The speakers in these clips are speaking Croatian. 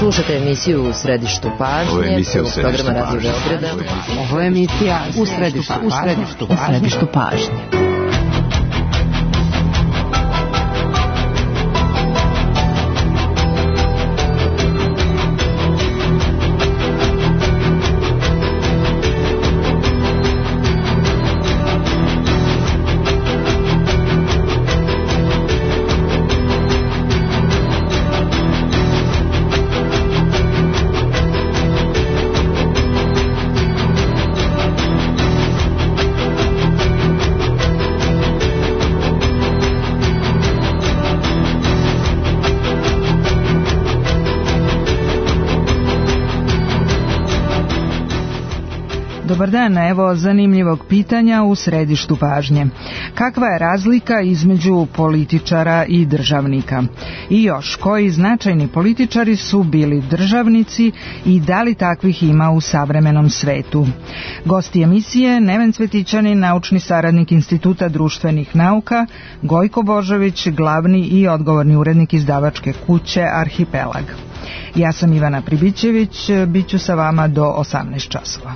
Slušate emisiju U središtu pažnje. Ovo je emisija U središtu pažnje. Ovo je emisija U središtu pažnje. Dobar dan, evo zanimljivog pitanja u središtu pažnje. Kakva je razlika između političara i državnika? I još, koji značajni političari su bili državnici i da li takvih ima u savremenom svetu? Gosti emisije Neven Cvetićanin, naučni saradnik Instituta društvenih nauka, Gojko Božović, glavni i odgovorni urednik izdavačke kuće Arhipelag. Ja sam Ivana Pribićević, bit ću sa vama do 18 časova.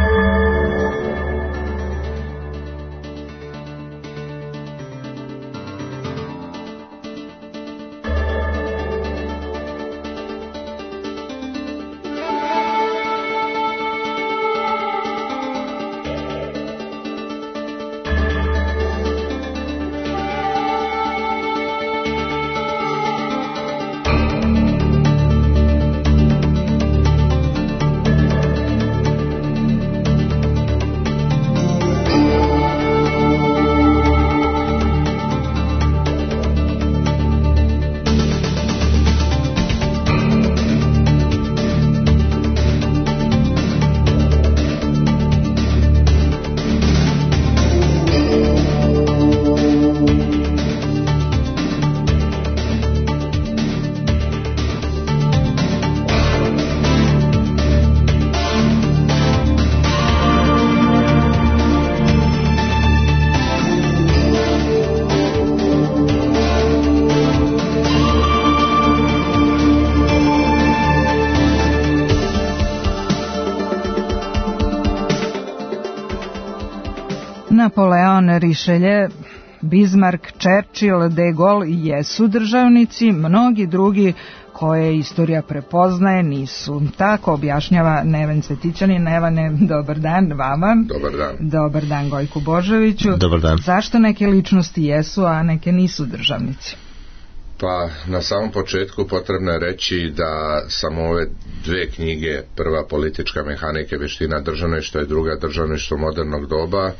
Napoleon, Richelieu, Bismarck, Churchill, De Gaulle jesu državnici, mnogi drugi koje istorija prepoznaje nisu. Tako objašnjava Neven Cvetićanin. Nevane, dobar dan vama. Dobar dan. Dobar dan Gojku Božoviću. Dobar dan. Zašto neke ličnosti jesu, a neke nisu državnici? Pa na samom početku potrebno je reći da sam ove dve knjige, prva Politička mehanika i vještina državništva i druga Državništvo modernog doba,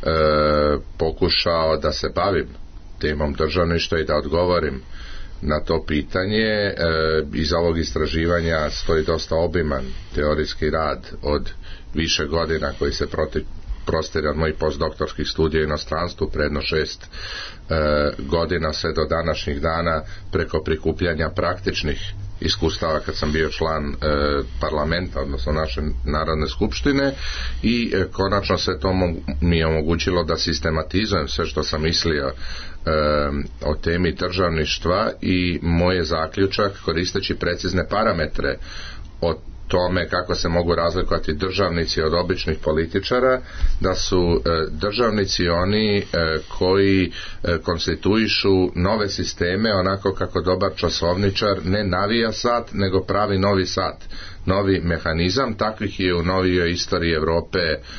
pokušao da se bavim temom državništva i da odgovorim na to pitanje. Iz ovog istraživanja stoji dosta obiman teorijski rad od više godina koji se prostire od mojih postdoktorskih studija u inostranstvu, predno 6 godina sve do današnjih dana, preko prikupljanja praktičnih iskustava kad sam bio član parlamenta, odnosno naše Narodne skupštine, i konačno se to mi je omogućilo da sistematizujem sve što sam mislio o temi državništva i moj zaključak, koristeći precizne parametre o tome kako se mogu razlikovati državnici od običnih političara, da su državnici oni koji konstituišu nove sisteme onako kako dobar časovničar ne navija sat, nego pravi novi sat, novi mehanizam. Takvih je u novijoj istoriji Europe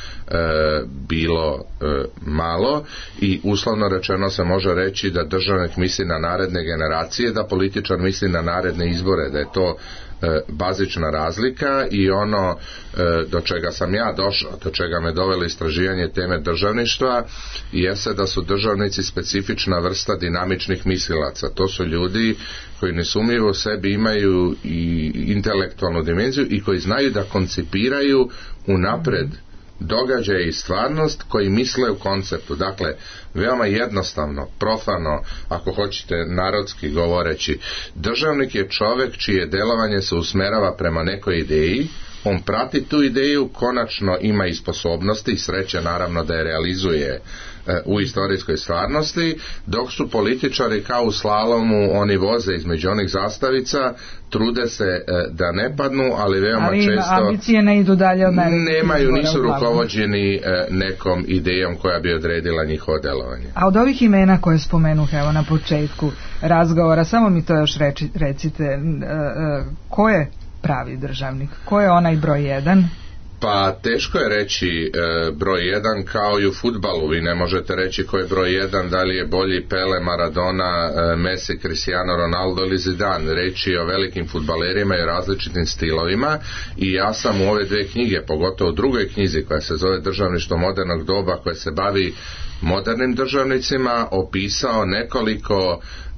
bilo malo i uslovno rečeno se može reći da državnik misli na naredne generacije, da političar misli na naredne izbore, da je to bazična razlika. I ono do čega sam ja došao, do čega me dovelo istraživanje teme državništva, jeste da su državnici specifična vrsta dinamičnih mislilaca. To su ljudi koji nesumnjivo u sebi imaju i intelektualnu dimenziju i koji znaju da koncipiraju unapred događaje i stvarnost, koji misle u konceptu. Dakle, veoma jednostavno, profano, ako hoćete narodski govoreći, državnik je čovjek čije delovanje se usmerava prema nekoj ideji, on prati tu ideju, konačno ima i sposobnosti i sreće naravno da je realizuje u istorijskoj stvarnosti, dok su političari kao u slalomu, oni voze između onih zastavica, trude se da ne padnu, ali veoma često ambicije ne idu dalje od nemaju, nisu rukovođeni nekom idejom koja bi odredila njihovo delovanje. A od ovih imena koje spomenuh evo na početku razgovora, samo mi to još recite, ko je pravi državnik? Ko je onaj broj 1? Pa teško je reći broj 1, kao i u fudbalu. Vi ne možete reći ko je broj 1, da li je bolji Pele, Maradona, Messi, Cristiano Ronaldo ili Zidane. Reći o velikim fudbalerima i različitim stilovima, i ja sam u ove dve knjige, pogotovo u drugoj knjizi koja se zove Državništvo modernog doba, koja se bavi modernim državnicima, opisao nekoliko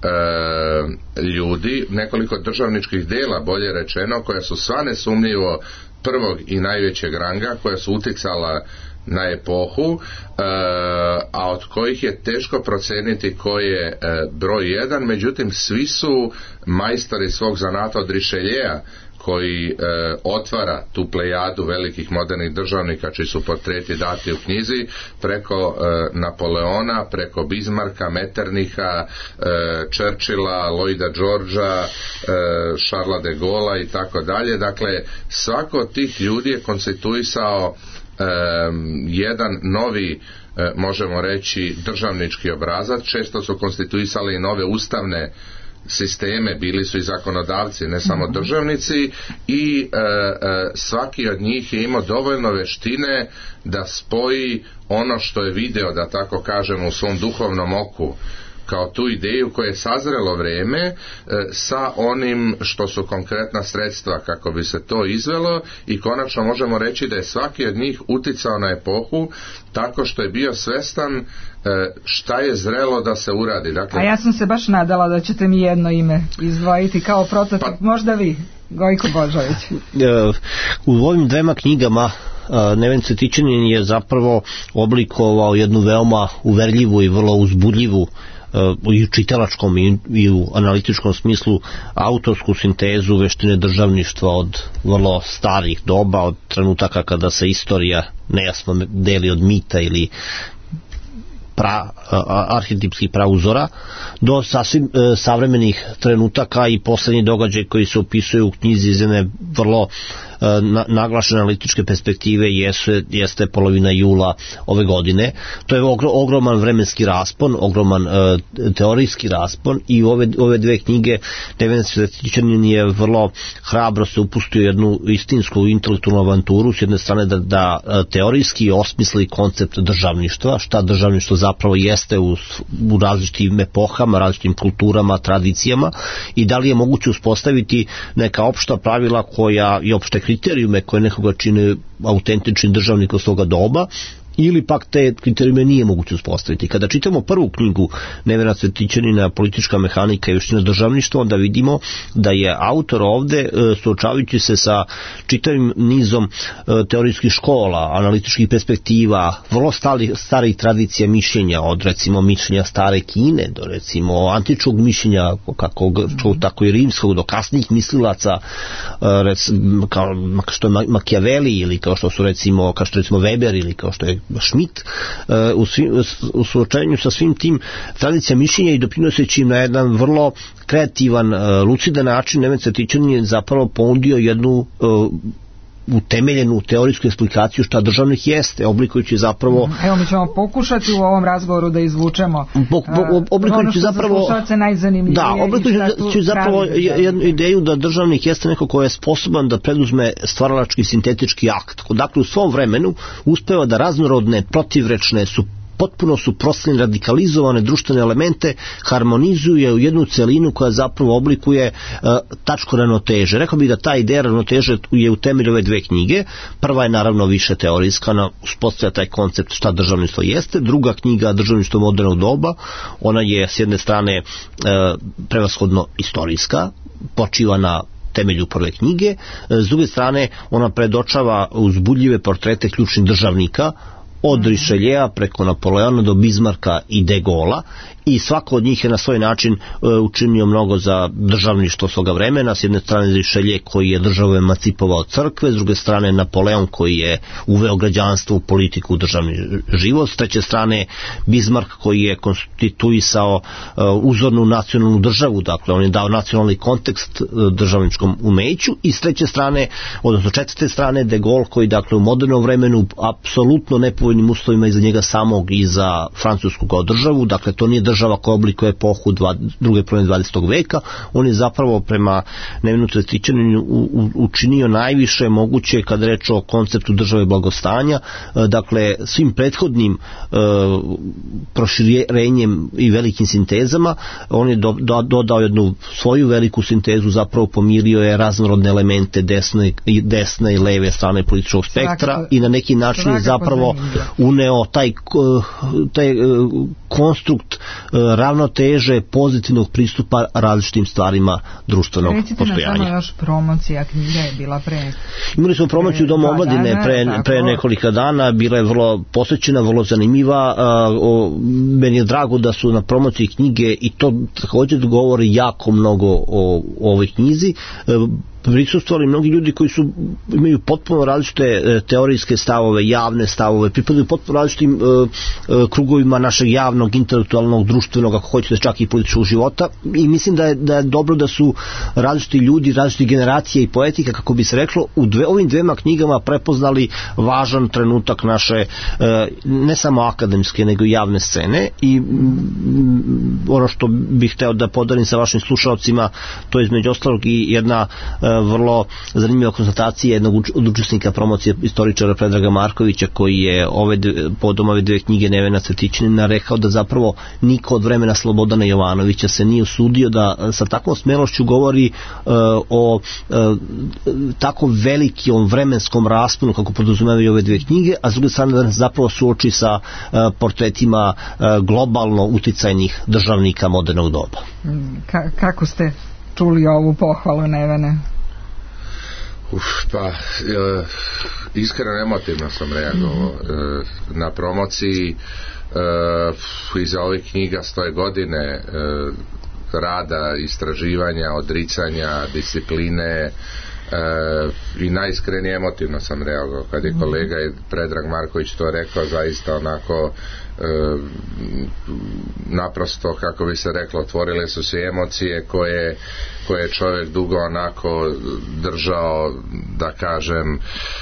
ljudi, nekoliko državničkih dela, bolje rečeno, koja su sva nesumnjivo prvog i najvećeg ranga, koja su uticala na epohu, a od kojih je teško proceniti ko je broj 1, međutim svi su majstori svog zanata, od Richelieu koji otvara tu plejadu velikih modernih državnika čiji su portreti dati u knjizi, preko Napoleona, preko Bismarcka, Metternicha, Churchilla, Lloyda Georgea, Charlesa de Gaulle'a i tako dalje. Dakle, svako od tih ljudi je konstituisao jedan novi, možemo reći, državnički obrazac. Često su konstituisali i nove ustavne sisteme, bili su i zakonodavci, ne samo državnici, i svaki od njih je imao dovoljno veštine da spoji ono što je video, da tako kažemo, u svom duhovnom oku, kao tu ideju koje je sazrelo vreme, sa onim što su konkretna sredstva kako bi se to izvelo, i konačno možemo reći da je svaki od njih uticao na epohu tako što je bio svestan šta je zrelo da se uradi. Dakle, a ja sam se baš nadala da ćete mi jedno ime izdvojiti kao prototip, možda vi, Gojko Božović. U ovim dvema knjigama Neven Cvetićanin je zapravo oblikovao jednu veoma uverljivu i vrlo uzbudljivu i u čitalačkom i u analitičkom smislu autorsku sintezu veštine državništva od vrlo starih doba, od trenutaka kada se istorija nejasno deli od mita ili arhetipskih prauzora, do sasvim savremenih trenutaka i poslednji događaj koji se opisuju u knjizi iz jedne vrlo naglašene analitičke perspektive jeste polovina jula ove godine. To je ogroman vremenski raspon, ogroman teorijski raspon, i ove dve knjige Neven Cvetićanin je vrlo hrabro se upustio jednu istinsku intelektualnu avanturu, s jedne strane da teorijski osmisli koncept državništva, šta državništvo zapravo jeste u različitim epohama, različitim kulturama, tradicijama, i da li je moguće uspostaviti neka opšta pravila koja i opšte kriterijume koje nekoga čine autentičnim državnikom svoga doba, ili pak te kriterijume nije moguće uspostaviti. Kada čitamo prvu knjigu Nevena Cvetićanina, Politička mehanika i veština državništva, onda vidimo da je autor ovde, suočavajući se sa čitavim nizom teorijskih škola, analitičkih perspektiva, vrlo starih tradicija mišljenja, od recimo mišljenja stare Kine do recimo antičkog mišljenja, kako tako i rimskog, do kasnijih mislilaca, kao što je Machiavelli, ili kao što su recimo Weber, ili kao što je Schmidt, u suočenju sa svim tim tradicijama mišljenja i doprinoseći im na jedan vrlo kreativan, lucidan način, Neven Cvetićanin je zapravo ponudio jednu utemeljenu teorijsku eksplikaciju šta državnik jeste, oblikujući zapravo... Evo, mi ćemo pokušati u ovom razgovoru da izvučemo oblikujući zapravo... Da, oblikujući zapravo jednu ideju da državnik jeste neko ko je sposoban da preduzme stvaralački sintetički akt. Dakle, u svom vremenu uspeva da raznorodne, protivrečne, potpuno suprotstavljene, radikalizovane društvene elemente harmonizuje u jednu celinu koja zapravo oblikuje tačku ravnoteže. Rekao bih da ta ideja ravnoteže je u temelju ove dve knjige. Prva je naravno više teorijska, ona uspostavlja taj koncept šta državništvo jeste. Druga knjiga, Državništvo modernog doba, ona je s jedne strane prevashodno istorijska, počiva na temelju prve knjige. S druge strane, ona predočava uzbudljive portrete ključnih državnika, od Richelieu preko Napoleona do Bismarcka i de Gaulle'a, i svako od njih je na svoj način učinio mnogo za državništvo svoga vremena. S jedne strane Richelieu koji je državu emancipovao crkve, s druge strane Napoleon koji je uveo građanstvo u politiku, u državni život, s treće strane Bismarck koji je konstituisao uzornu nacionalnu državu, dakle on je dao nacionalni kontekst državničkom umeću, i s treće strane, odnosno četvrte strane, de Gaulle koji dakle u modernom vremenu apsolutno nepovoljnim uslovima i za njega samog i za Francusku kao državu, dakle to nije država koja oblikuje epohu druge polovine 20. veka, on je zapravo prema Nevinutu Etičaninu učinio najviše moguće kada reč o konceptu države blagostanja, dakle svim prethodnim proširenjem i velikim sintezama on je dodao jednu svoju veliku sintezu, zapravo pomirio je raznorodne elemente desne i leve strane političkog spektra i na neki način je zapravo uneo taj konstrukt ravnoteže pozitivnog pristupa različitim stvarima društvenog postojanja. Recite nam samo još, promocija knjiga je bila pre... Imali smo promociju Doma omladine pre nekoliko dana, bila je vrlo posvećena, vrlo zanimljiva. Meni je drago da su na promociji knjige, i to također govori jako mnogo o ovoj knjizi, prisustvovali mnogi ljudi koji imaju potpuno različite teorijske stavove, javne stavove, pripadaju potpuno različitim krugovima našeg javnog, intelektualnog, društvenog, ako hoćete čak i političkog života, i mislim da je dobro da su različiti ljudi, različiti generacije i poetika, kako bi se reklo, u ovim dvema knjigama prepoznali važan trenutak naše ne samo akademske nego i javne scene. I ono što bih hteo da podelim sa vašim slušalcima, to je između ostalog i jedna vrlo zanimljiva konstatacija jednog od učesnika promocije, istoričara Predraga Markovića, koji je povodom ove dve knjige Nevena Cvetićanina rekao da zapravo niko od vremena Slobodana Jovanovića se nije usudio da sa takvom smelošću govori o tako velikom vremenskom rasponu kako podrazumevaju ove dve knjige, a s druge strane da nas zapravo suoči sa portretima globalno uticajnih državnika modernog doba. Kako ste čuli ovu pohvalu Nevene? Iskreno emotivno sam reagovao. Na promociji iza ovih knjiga stoje godine rada, istraživanja, odricanja, discipline, i najiskrenije emotivno sam reagovao kad je kolega Predrag Marković to rekao, zaista onako naprosto, kako bi se reklo, otvorile su se emocije koje je čovjek dugo onako držao, da kažem,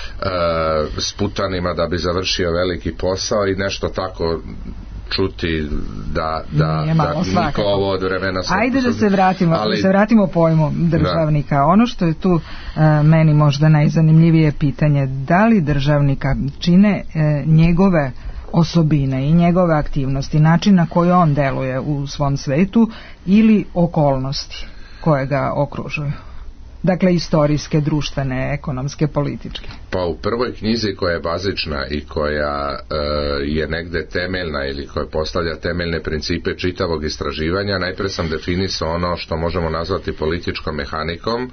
sputanima da bi završio veliki posao, i nešto tako čuti da niko ovo od vremena... Ajde da se vratimo pojmu državnika. Da. Ono što je tu meni možda najzanimljivije pitanje, da li državnika čine njegove osobine i njegove aktivnosti, način na koji on deluje u svom svetu, ili okolnosti koje ga okružuju? Dakle, istorijske, društvene, ekonomske, političke. Pa u prvoj knjizi koja je bazična i koja je negde temeljna ili koja postavlja temeljne principe čitavog istraživanja, najprije sam definisao ono što možemo nazvati političkom mehanikom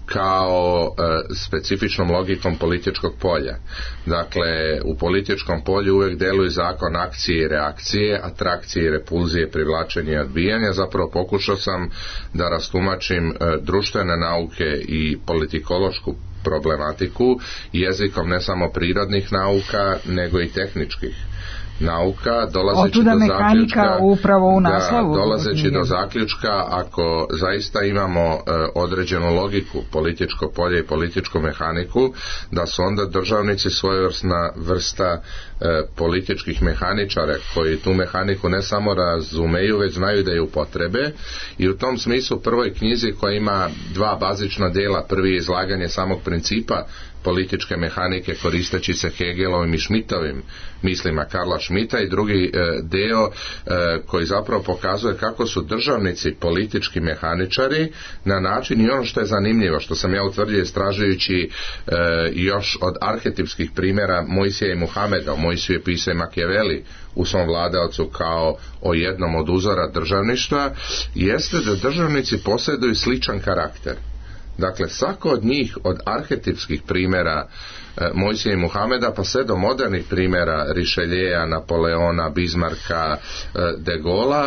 kao specifičnom logikom političkog polja. Dakle, u političkom polju uvijek deluje zakon akcije i reakcije, atrakcije i repulzije, privlačenja i odbijanja. Zapravo pokušao sam da rastumačim društvene nauke i politikološku problematiku jezikom ne samo prirodnih nauka nego i tehničkih nauka, dolazeći do zaključka, upravo u naslovu, dolazeći do zaključka, ako zaista imamo određenu logiku, političko polje i političku mehaniku, da su onda državnici svojevrsna vrsta političkih mehaničara koji tu mehaniku ne samo razumeju, već znaju da je upotrebe. I u tom smislu u prvoj knjizi, koja ima dva bazična dela, prvi je izlaganje samog principa političke mehanike koristeći se Hegelovim i Schmittovim mislima Karla Schmitta, i drugi deo koji zapravo pokazuje kako su državnici politički mehaničari na način, i ono što je zanimljivo, što sam ja utvrdio istražujući još od arhetipskih primjera Mojsija i Muhameda. Mojsiju je pisao Machiavelli u svom Vladaocu kao o jednom od uzora državništva, jeste da državnici posjeduju sličan karakter. Dakle, svako od njih, od arhetipskih primjera Mojsija i Muhameda pa sve do modernih primjera Richelieua, Napoleona, Bismarcka, de Gaulea,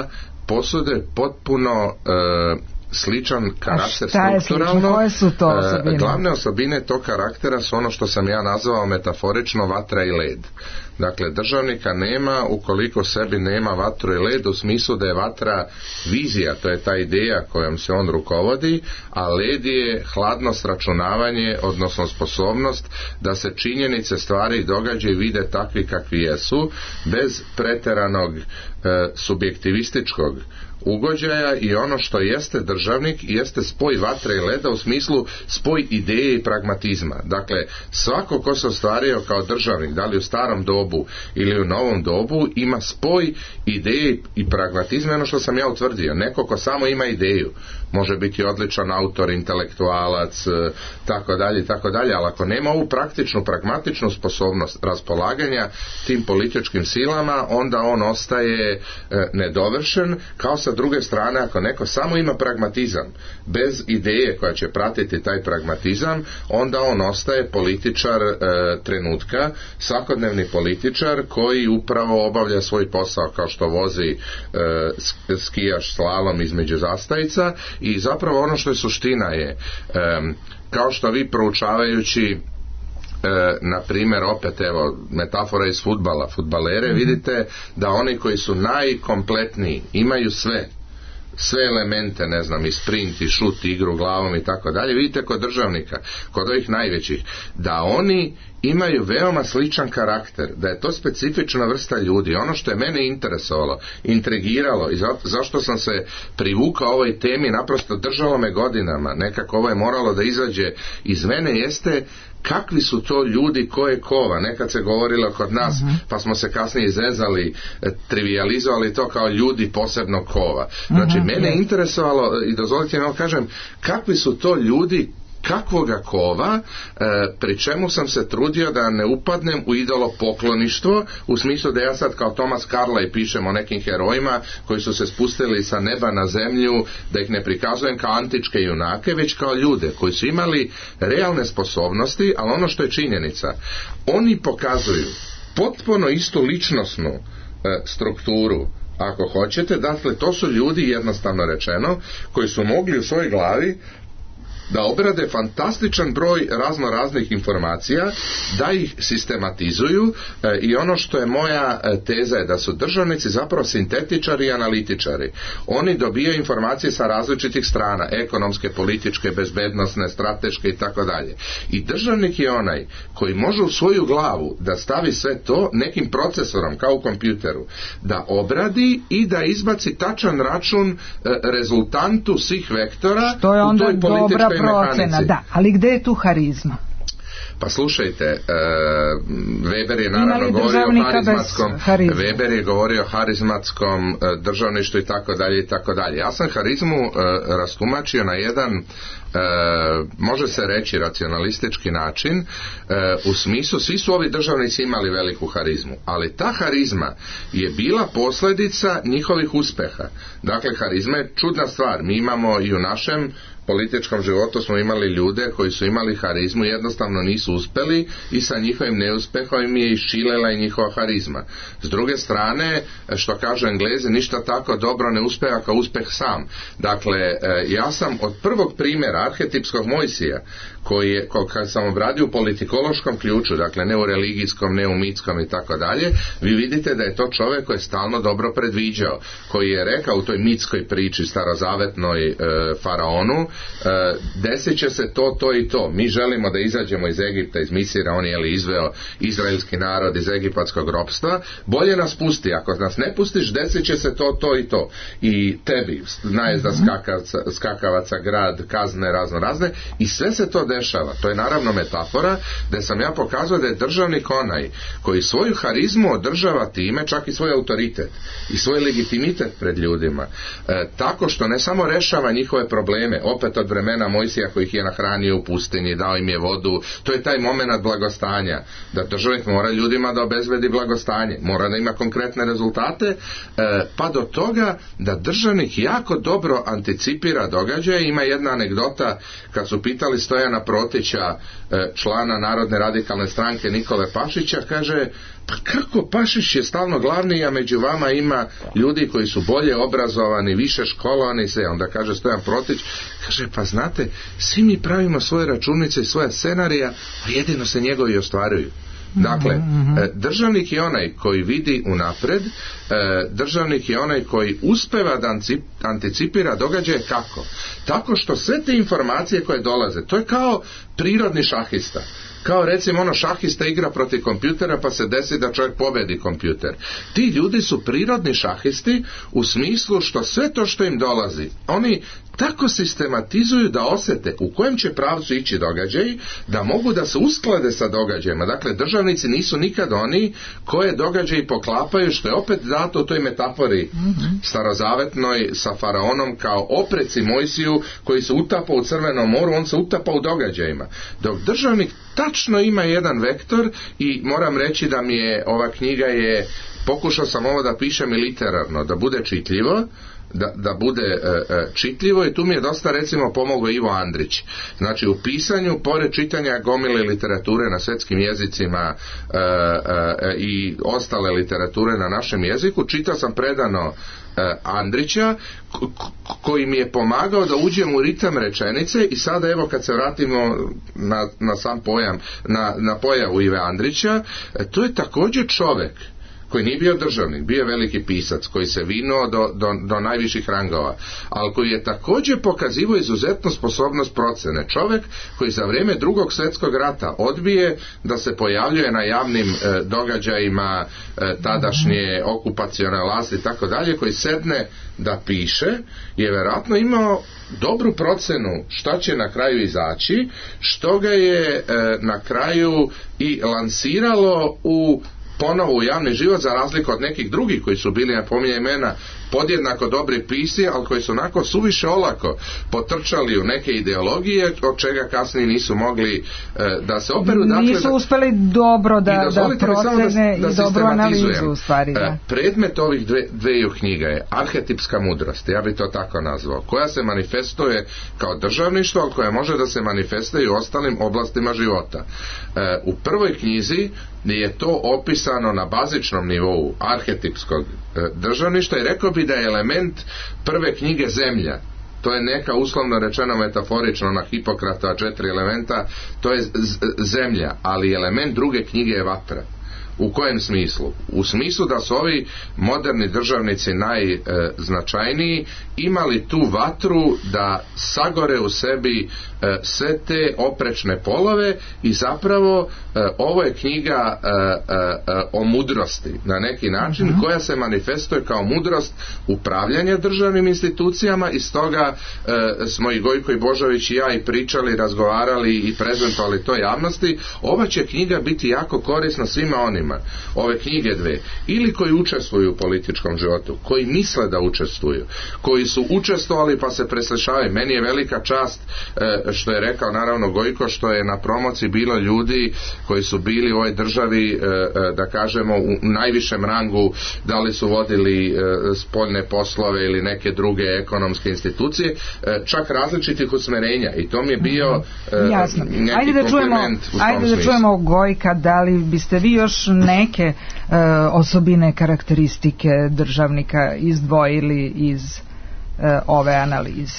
posude potpuno sličan karakter strukturalno. Koje su to osobine? Glavne osobine tog karaktera su ono što sam ja nazvao metaforično vatra i led. Dakle, državnika nema ukoliko sebi nema vatru i led, u smislu da je vatra vizija, to je ta ideja kojom se on rukovodi, a led je hladnost, računavanje, odnosno sposobnost da se činjenice, stvari i događaji vide takvi kakvi jesu, bez preteranog subjektivističkog ugođaja, i ono što jeste državnik jeste spoj vatre i leda u smislu spoj ideje i pragmatizma. Dakle, svako ko se ostvario kao državnik, da li u starom dobu ili u novom dobu, ima spoj ideje i pragmatizma. Ono što sam ja utvrdio, neko ko samo ima ideju može biti odličan autor, intelektualac, tako dalje, ali ako nema ovu praktičnu, pragmatičnu sposobnost raspolaganja tim političkim silama, onda on ostaje nedovršen. Kao sa druge strane, ako neko samo ima pragmatizam bez ideje koja će pratiti taj pragmatizam, onda on ostaje političar trenutka, svakodnevni političar koji upravo obavlja svoj posao, kao što vozi skijaš slalom između zastavica. I zapravo ono što je suština je, kao što vi proučavajući na primjer, opet evo metafora iz fudbala, fudbalere, vidite da oni koji su najkompletniji imaju sve elemente, ne znam, i sprint, i šut, i igru glavom i tako dalje. Vidite kod državnika, kod ovih najvećih, da oni imaju veoma sličan karakter, da je to specifična vrsta ljudi. Ono što je mene interesovalo, intrigiralo i zašto sam se privukao ovoj temi, naprosto držalo me godinama, nekako ovo je moralo da izađe iz mene, jeste kakvi su to ljudi, ko je kova. Nekad se govorilo kod nas, pa smo se kasnije izrezali, trivializovali to kao ljudi posebnog kova. Znači, mene je interesovalo, i dozvolite mi kažem, kakvi su to ljudi kakvoga kova, pri čemu sam se trudio da ne upadnem u idolopokloništvo, u smislu da ja sad kao Thomas Carlyle pišem o nekim herojima koji su se spustili sa neba na zemlju, da ih ne prikazujem kao antičke junake, već kao ljude koji su imali realne sposobnosti, ali ono što je činjenica, oni pokazuju potpuno istu ličnosnu strukturu, ako hoćete. Dakle, to su ljudi, jednostavno rečeno, koji su mogli u svojoj glavi da obrade fantastičan broj razno raznih informacija, da ih sistematizuju, i ono što je moja teza je da su državnici zapravo sintetičari i analitičari. Oni dobijaju informacije sa različitih strana, ekonomske, političke, bezbednosne, strateške i tako dalje. I državnik je onaj koji može u svoju glavu da stavi sve to nekim procesorom, kao u kompjuteru, da obradi i da izbaci tačan račun rezultantu svih vektora u toj političkoj mehanici. Da, ali gde je tu harizma? Pa slušajte, Weber je naravno govorio o Weber je govorio o harizmatskom državništvu i tako dalje. Ja sam harizmu rastumačio na jedan, može se reći, racionalistički način, u smislu, svi su ovi državnici imali veliku harizmu, ali ta harizma je bila posljedica njihovih uspeha. Dakle, harizma je čudna stvar. Mi imamo i u našem političkom životu smo imali ljude koji su imali harizmu, jednostavno nisu uspeli i sa njihovim neuspehom im je iščilela i njihova harizma. S druge strane, što kažu Englezi, ništa tako dobro ne uspeva kao uspeh sam. Dakle, ja sam od prvog primjera arhetipskog Mojsija, kad sam obradio u politikološkom ključu, dakle ne u religijskom, ne u mitskom i tako dalje, vi vidite da je to čovjek koji je stalno dobro predviđao, koji je rekao u toj mitskoj priči starozavetnoj faraonu, desit će se to i to. Mi želimo da izađemo iz Egipta, iz Misira, on je izveo izraelski narod iz egipatskog ropstva, bolje nas pusti, ako nas ne pustiš, desit će se to i to. I tebi, najezda skakavaca, grad, kazne razne, i sve se to dešava. To je naravno metafora da sam ja pokazao da je državnik onaj koji svoju harizmu održava time, čak i svoj autoritet i svoj legitimitet pred ljudima, tako što ne samo rešava njihove probleme, opet od vremena Mojsija koji ih je nahranio u pustinji, dao im je vodu, to je taj moment blagostanja, da državnik mora ljudima da obezbedi blagostanje, mora da ima konkretne rezultate, pa do toga da državnik jako dobro anticipira događaje. Ima jedna anegdota, kad su pitali Stojana Protića, člana Narodne radikalne stranke Nikole Pašića, kaže, pa kako Pašić je stalno glavni, a među vama ima ljudi koji su bolje obrazovani, više školovani, se onda kaže Stojan Protić, kaže, pa znate, svi mi pravimo svoje računice i svoja scenarija, a jedino se njegovi ostvaruju. Dakle, državnik je onaj koji vidi unapred, državnik je onaj koji uspeva da anticipira događaje. Kako? Tako što sve te informacije koje dolaze, to je kao prirodni šahista. Kao recimo šahista igra protiv kompjutera pa se desi da čovjek pobedi kompjuter. Ti ljudi su prirodni šahisti u smislu što sve to što im dolazi, oni tako sistematizuju da osjete u kojem će pravcu ići događaji, da mogu da se usklade sa događajima. Dakle, državnici nisu nikad oni koje događaji poklapaju, što je opet dato u toj metafori starozavetnoj sa faraonom kao opreci Mojsiju koji se utapa u Crvenom moru, on se utapa u događajima. Dok državnik tačno ima jedan vektor i moram reći da mi je ova knjiga pokušao sam ovo da pišem i literarno, da bude čitljivo, da bude čitljivo i tu mi je dosta recimo pomogao Ivo Andrić. Znači u pisanju, pored čitanja gomile literature na svjetskim jezicima i ostale literature na našem jeziku, čitao sam predano Andrića koji mi je pomagao da uđem u ritam rečenice i sada evo kad se vratimo na sam pojam, na pojavu Ive Andrića, to je također čovjek koji nije bio državnik, bio je veliki pisac koji se vinuo do najviših rangova, ali koji je također pokazivao izuzetnu sposobnost procene. Čovjek koji za vrijeme Drugog svjetskog rata odbije da se pojavljuje na javnim događajima tadašnje okupacione vlasti i tako dalje, koji sedne da piše, je vjerojatno imao dobru procenu šta će na kraju izaći, što ga je na kraju i lansiralo ponovo u javni život, za razliku od nekih drugih koji su bili, ja pominjem imena, podjednako dobri pisci, ali koji su onako suviše olako potrčali u neke ideologije, od čega kasnije nisu mogli da se operu. Dakle, nisu uspeli dobro da procene i dobro analizu u stvari. Predmet ovih dveju knjiga je arhetipska mudrost, ja bi to tako nazvao, koja se manifestuje kao državništvo, ali koja može da se manifestuje i u ostalim oblastima života. U prvoj knjizi je to opisano na bazičnom nivou arhetipskog državništva i rekao bi da je element prve knjige zemlja. To je neka uslovno rečeno metaforično na Hipokratova 4 elementa, to je zemlja, ali element druge knjige je vatra. U kojem smislu? U smislu da su ovi moderni državnici najznačajniji imali tu vatru da sagore u sebi sve te oprečne polove i zapravo ovo je knjiga o mudrosti na neki način koja se manifestuje kao mudrost upravljanja državnim institucijama i stoga smo i Gojko i Božović i ja i pričali, razgovarali i prezentovali to javnosti. Ova će knjiga biti jako korisna svima onima, ove knjige dve, ili koji učestvuju u političkom životu, koji misle da učestvuju, koji su učestvovali pa se preslišavaju. Meni je velika čast što je rekao naravno Gojko, što je na promociji bilo ljudi koji su bili u ovoj državi da kažemo u najvišem rangu, da li su vodili spoljne poslove ili neke druge ekonomske institucije, čak različitih usmerenja, i to mi je bio neki kompliment u tom smislu. Ajde da čujemo Gojka, da li biste vi još neke osobine, karakteristike državnika izdvojili iz ove analize?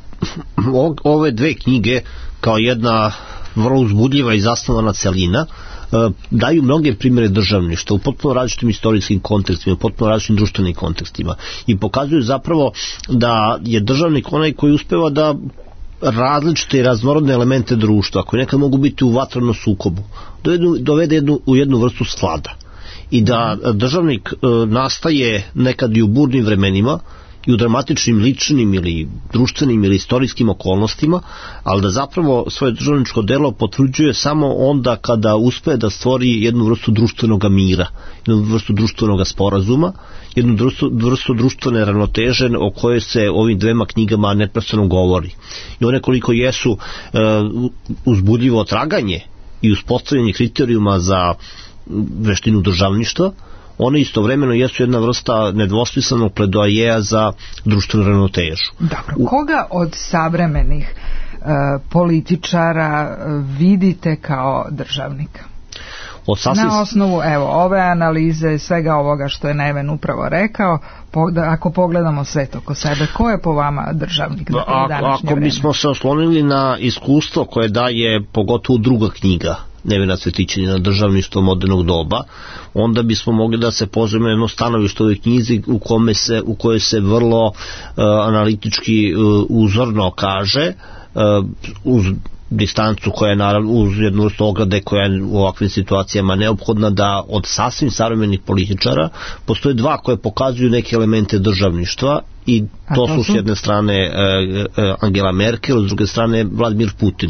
Ove dve knjige kao jedna vrlo uzbudljiva i zasnovana celina daju mnoge primjere državništva u potpuno različitim istorijskim kontekstima, u potpuno različitim društvenim kontekstima i pokazuju zapravo da je državnik onaj koji uspeva da različite i raznorodne elemente društva, koji nekad mogu biti u vatrenom sukobu, dovede u jednu vrstu sklada i da državnik nastaje nekad i u burnim vremenima i u dramatičnim ličnim ili društvenim ili istorijskim okolnostima, ali da zapravo svoje državničko delo potvrđuje samo onda kada uspe da stvori jednu vrstu društvenog mira, jednu vrstu društvenog sporazuma, jednu vrstu društvene ravnoteže o kojoj se ovim dvema knjigama neprestano govori. I one koliko jesu uzbudljivo traganje i uspostavljanje kriterijuma za veštinu državništva, one istovremeno jesu jedna vrsta nedvosmislenog pledoajeja za društvenu ravnotežu. Dobro, koga od savremenih političara vidite kao državnika? Na osnovu ove analize i svega ovoga što je Neven upravo rekao, ako pogledamo svet oko sebe, ko je po vama državnik u današnje vreme? Ako bismo se oslonili na iskustvo koje daje pogotovo druga knjiga Nevena Cvetićanina na državništvo modernog doba, onda bismo mogli da se pozovemo jedno stanovište u ovoj knjizi u kojoj se vrlo analitički uzorno kaže, uz distancu koja je naravno uz jednu vrstu ograde koja je u ovakvim situacijama neophodna, da od sasvim savremenih političara postoje dva koje pokazuju neke elemente državništva, i to su s jedne strane Angela Merkel, s druge strane Vladimir Putin.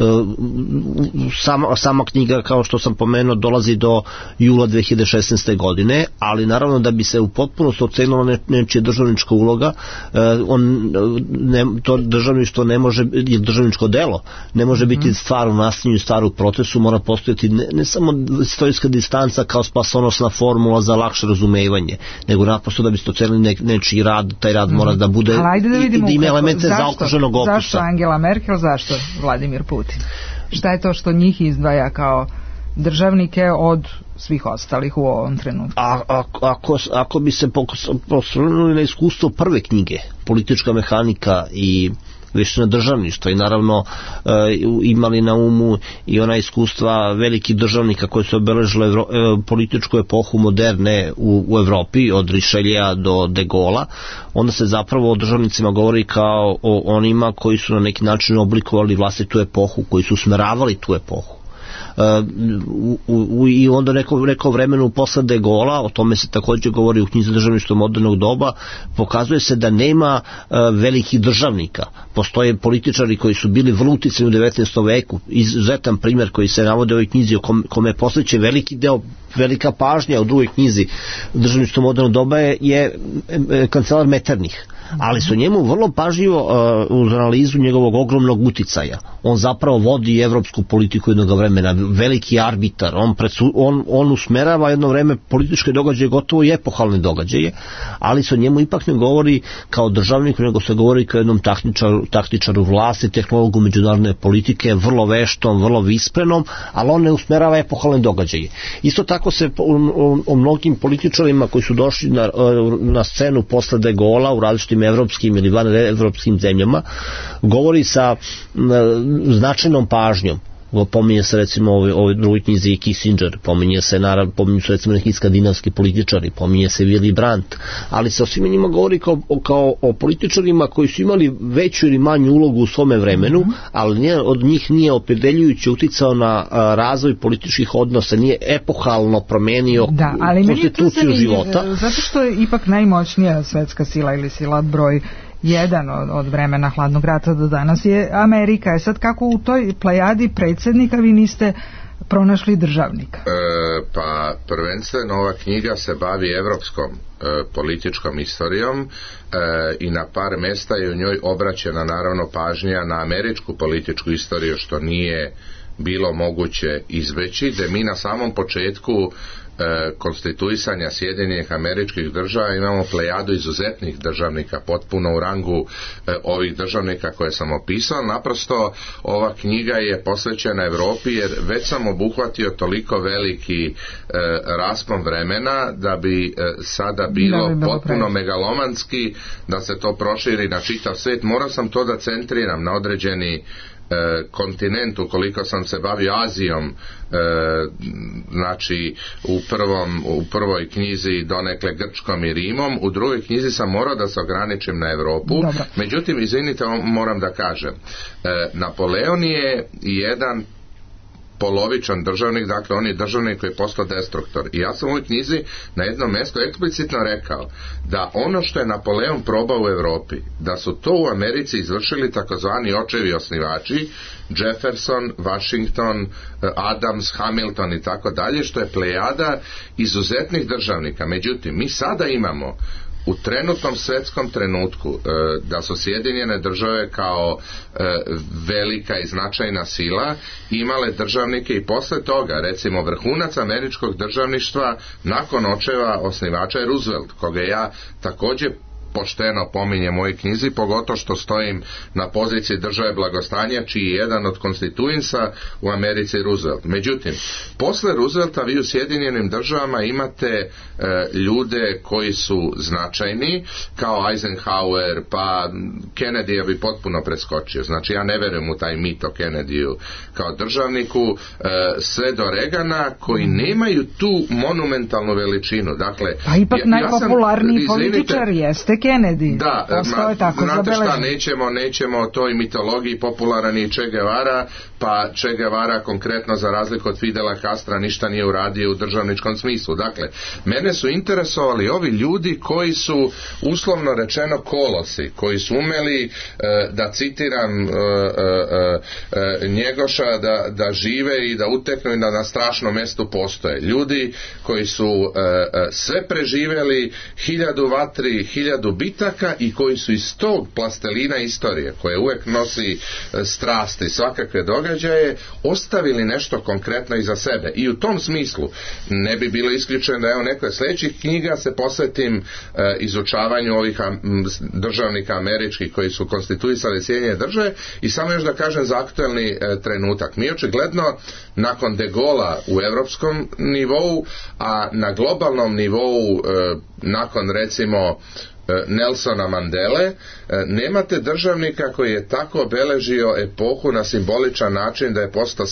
Sama knjiga, kao što sam pomenuo, dolazi do jula 2016. godine, ali naravno da bi se u potpunosti ocenila nečija državnička uloga, to državništvo ne može, državničko delo ne može biti stvar u nastanju, stvar u procesu, mora postojati ne samo istorijska distanca kao spasonosna formula za lakše razumevanje, nego naprosto da bi se ocenili nečiji rad, taj rad mora da bude i ima elemente zaokruženog opusa. Zašto Angela Merkel, zašto Vladimir Putin? Šta je to što njih izdvaja kao državnike od svih ostalih u ovom trenutku? Ako bi se posvrnuli na iskustvo prve knjige, Politička mehanika i veština državništva, i naravno imali na umu i ona iskustva velikih državnika koji su obeležile političku epohu moderne u Evropi, od Richelieu do De Gaulle, onda se zapravo o državnicima govori kao o onima koji su na neki način oblikovali vlastitu epohu, koji su usmeravali tu epohu. I onda neko vremenu posle De Gaulle, o tome se također govori u knjizi Državništvo modernog doba, pokazuje se da nema velikih državnika. Postoje političari koji su bili vrlo uticajni u 19. veku. Izuzetan primjer koji se navode u ovoj knjizi, o kome je posvećen veliki deo, velika pažnja u drugoj knjizi Državništvo modernog doba je kancelar Metternich. Ali su njemu vrlo pažljivo uz analizu njegovog ogromnog uticaja. On zapravo vodi evropsku politiku jednog vremena, veliki arbitar, on usmerava jedno vreme političke događaje, gotovo i epohalne događaje, ali se o njemu ipak ne govori kao državniku, nego se govori kao jednom taktičaru vlasti, tehnologu međunarodne politike, vrlo veštom, vrlo visprenom, ali on ne usmerava epohalne događaje. Isto tako se o mnogim političarima koji su došli na scenu posle De Gaulle u različitim evropskim ili van evropskim zemljama govori sa značajnom pažnjom. Pominje se recimo ovoj drugoj knjizi Kissinger, pominju se recimo neki skandinavski političari, pominje se Willy Brandt, ali se o svima njima govori kao o političarima koji su imali veću ili manju ulogu u svome vremenu, ali od njih nije opredeljujući uticao na razvoj političkih odnosa, nije epohalno promenio konstituciju života. Zato što je ipak najmoćnija svetska sila ili sila broj jedan od vremena hladnog rata do danas je Amerika. Sad kako u toj plejadi predsjednika vi niste pronašli državnika? Pa prvenstveno ova knjiga se bavi evropskom političkom istorijom i na par mjesta je u njoj obraćena naravno pažnja na američku političku istoriju, što nije bilo moguće izbeći, da mi na samom početku konstituisanja Sjedinjenih Američkih Država imamo plejadu izuzetnih državnika, potpuno u rangu ovih državnika koje sam opisao. Naprosto ova knjiga je posvećena Evropi, jer već sam obuhvatio toliko veliki raspon vremena da bi sada bilo potpuno megalomanski da se to proširi na čitav svijet. Morao sam to da centriram na određeni kontinent, ukoliko sam se bavio Azijom, znači u prvoj knjizi donekle Grčkom i Rimom, u drugoj knjizi sam morao da se ograničim na Europu. Dobro. Međutim, izvinite, moram da kažem, Napoleon je jedan polovičan državnik, dakle on je državnik koji je postao destruktor. I ja sam u ovoj knjizi na jednom mjestu eksplicitno rekao da ono što je Napoleon probao u Europi, da su to u Americi izvršili takozvani očevi osnivači, Jefferson, Washington, Adams, Hamilton i tako dalje, što je plejada izuzetnih državnika. Međutim, mi sada imamo u trenutnom svetskom trenutku da su Sjedinjene Države kao velika i značajna sila imale državnike i posle toga, recimo vrhunac američkog državništva nakon očeva osnivača je Roosevelt, koga ja također pošteno pominje u mojoj knjizi, pogotovo što stojim na poziciji države blagostanja, čiji je jedan od konstituinsa u Americi Roosevelt. Međutim, posle Roosevelta vi u Sjedinjenim državama imate ljude koji su značajni, kao Eisenhower, pa Kennedy bi potpuno preskočio. Znači, ja ne verujem u taj mit o Kennedyu kao državniku, sve do Reagana, koji nemaju tu monumentalnu veličinu. Dakle, pa ipak najpopularniji političar jeste Kennedy. Da, znate šta, nećemo o toj mitologiji, popularan je Che Guevara, pa Che Guevara konkretno za razliku od Fidela Castra ništa nije uradio u državničkom smislu. Dakle, mene su interesovali ovi ljudi koji su uslovno rečeno kolosi, koji su umeli, da citiram Njegoša, da žive i da uteknu i da na strašnom mjestu postoje. Ljudi koji su sve preživjeli, 1000 vatri, 1000 bitaka, i koji su iz tog plastelina istorije, koje uvijek nosi strasti, svakakve događaje, ostavili nešto konkretno iza sebe. I u tom smislu ne bi bilo isključeno da u nekoj sljedećih knjiga se posvetim izučavanju ovih državnika američkih koji su konstituisali Sjedinjene države. I samo još da kažem za aktuelni trenutak. Mi očigledno nakon De Gaulle'a u europskom nivou, a na globalnom nivou nakon recimo Nelsona Mandele, nemate državnika koji je tako obeležio epohu na simboličan način da je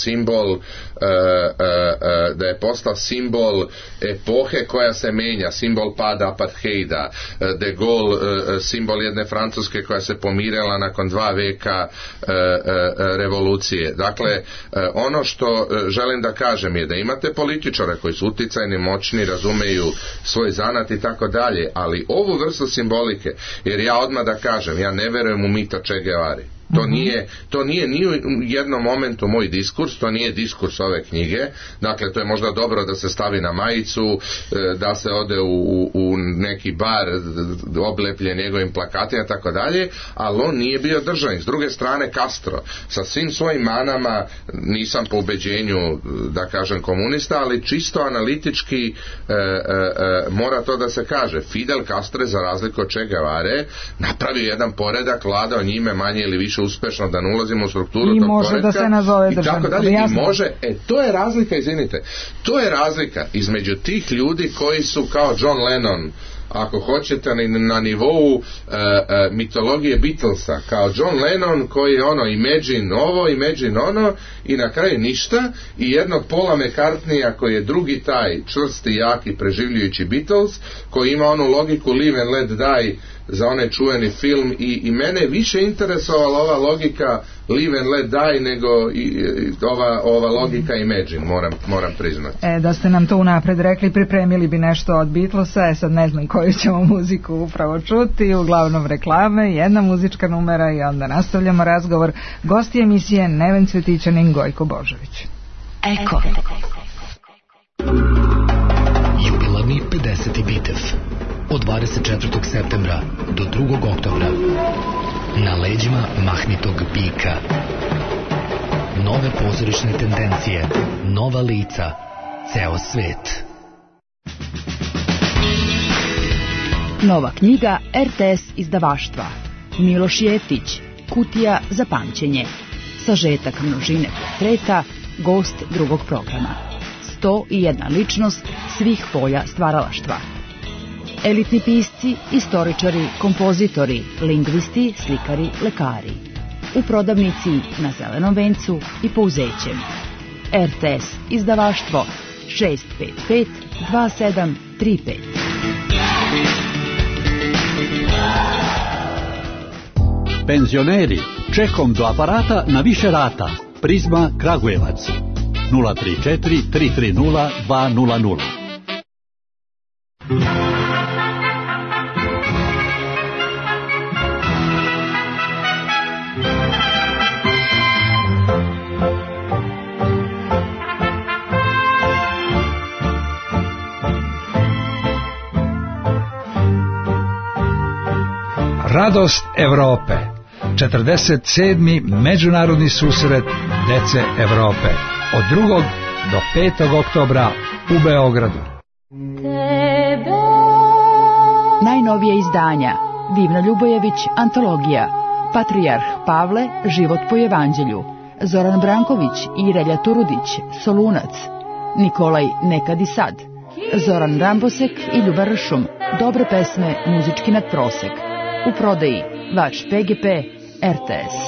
postao simbol epohe koja se menja, simbol pada apartheida. De Gaulle simbol jedne Francuske koja se pomirila nakon 2 veka revolucije. Dakle, ono što želim da kažem je da imate političare koji su uticajni, moćni, razumeju svoj zanat i tako dalje, ali ovu vrstu simbolike, jer ja odmah da kažem, ja ne verujem u mito Che Guevare. To nije ni u jednom momentu moj diskurs, to nije diskurs ove knjige. Dakle, to je možda dobro da se stavi na majicu, da se ode u neki bar oblepljen njegovim plakatima i tako dalje, ali on nije bio državnik. S druge strane, Castro sa svim svojim manama, nisam po ubeđenju da kažem komunista, ali čisto analitički mora to da se kaže. Fidel Castro je, za razliku od Che Guevare, napravio jedan poredak, vladao njime manje ili više uspešno, da ne ulazimo u strukturu i tog može poredka, da se nazove državnik. I može, to je razlika, izvinite, to je razlika između tih ljudi koji su kao John Lennon, ako hoćete, na nivou mitologije Beatlesa, kao John Lennon koji je imagine ovo, imagine ono, i na kraju ništa, i jednog Paula McCartneya koji je drugi taj čvrsti, jaki, preživljujući Beatles, koji ima onu logiku live and let die za onaj čuveni film, i mene više interesovala ova logika live and let die nego ova logika imagine, moram priznati. Da ste nam to unapred rekli, pripremili bi nešto od Beatlesa, sad ne znam koju ćemo muziku upravo čuti, uglavnom reklame, jedna muzička numera i onda nastavljamo razgovor. Gosti emisije Neven Cvetićanin, Gojko Božović. Eko. Jubilarni 50. bitev od 24. septembra do 2. oktobra na leđima mahnitog bika. Nove pozorišne tendencije, nova lica, ceo svet. Nova knjiga RTS izdavaštva. Miloš Jeftić, Kutija za pamćenje. Sažetak množine portreta, gost drugog programa. 101 ličnost svih polja stvaralaštva. Elitni pisci, istoričari, kompozitori, lingvisti, slikari, lekari. U prodavnici na Zelenom vencu i Pouzećem. RTS izdavaštvo 655 2735. Penzioneri, čekom do aparata na više rata. Prizma Kragujevac 034 330 200. Radost Evrope, 47. međunarodni susret dece Evrope, od 2. do 5. oktobra u Beogradu. Najnovije izdanja, Divna Ljubojević, Antologija, Patrijarh Pavle, Život po evanđelju, Zoran Branković i Relja Turudić, Solunac, Nikolaj Nekad i sad, Zoran Rambosek i Ljubar Ršum, dobre pesme, muzički nadprosek. U prodaji vaš PGP RTS.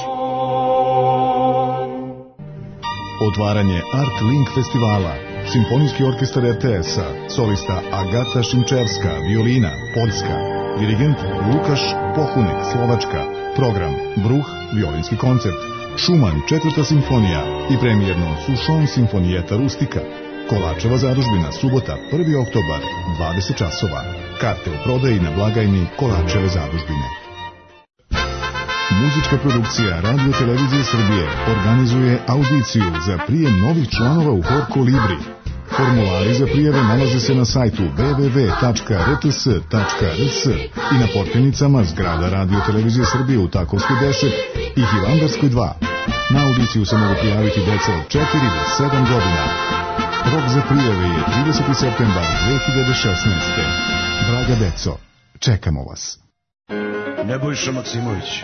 Otvaranje Art Link festivala. Simfonijski orkestar RTS-a, solista Agata Šimčerska, violina, Poljska, dirigent Lukaš Pohunek, Slovačka, program Bruh, violinski koncert, Šuman, 4. simfonija i premijerno Sušon simfonijeta Rustika. Kolačeva zadužbina, subota, 1. oktobar, 20 časova. Karte u prodaji na blagajni Kolačeve zadužbine. Muzička produkcija Radio Televizije Srbije organizuje audiciju za prijem novih članova u Hor Kolibri. Formulari za prijave nalaze se na sajtu www.rts.rs i na potpenicama zgrada Radio Televizije Srbije u Takovskoj 10 i Hilandarskoj 2. Na audiciju se mogu prijaviti deca od 4 do 7 godina. Rok za prijave je 30. septembar 2016. Draga deco, čekamo vas. Nebojša Maksimović.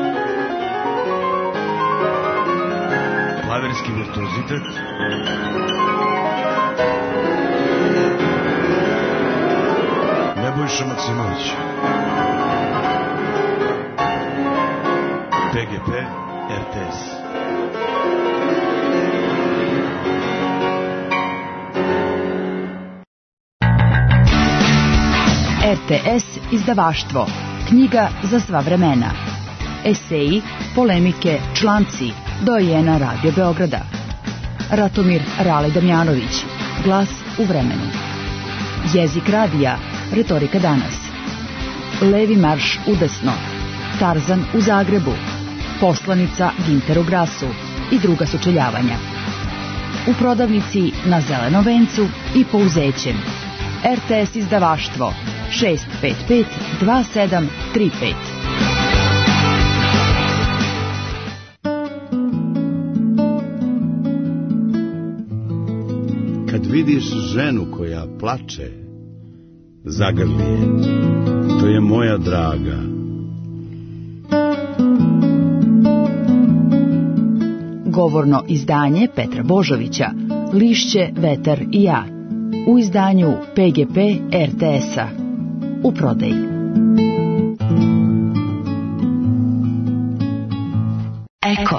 Klavirski virtuozitet. Nebojša Maksimović. PGP RTS. RTS izdavaštvo. Knjiga za sva vremena. Eseji, polemike, članci. Dojena Radio Beograda. Ratomir Rale Damjanović. Glas u vremenu. Jezik radija. Retorika danas. Levi marš udesno. Tarzan u Zagrebu. Poslanica Ginter u Grasu i druga sučeljavanja. U prodavnici na Zelenom vencu i Pouzećem. RTS izdavaštvo 655 2735. Kad vidiš ženu koja plače, zagrli je, to je moja draga. Govorno izdanje Petra Božovića, Lišće, vetar i ja. U izdanju PGP RTS-a. U prodaji. Eko.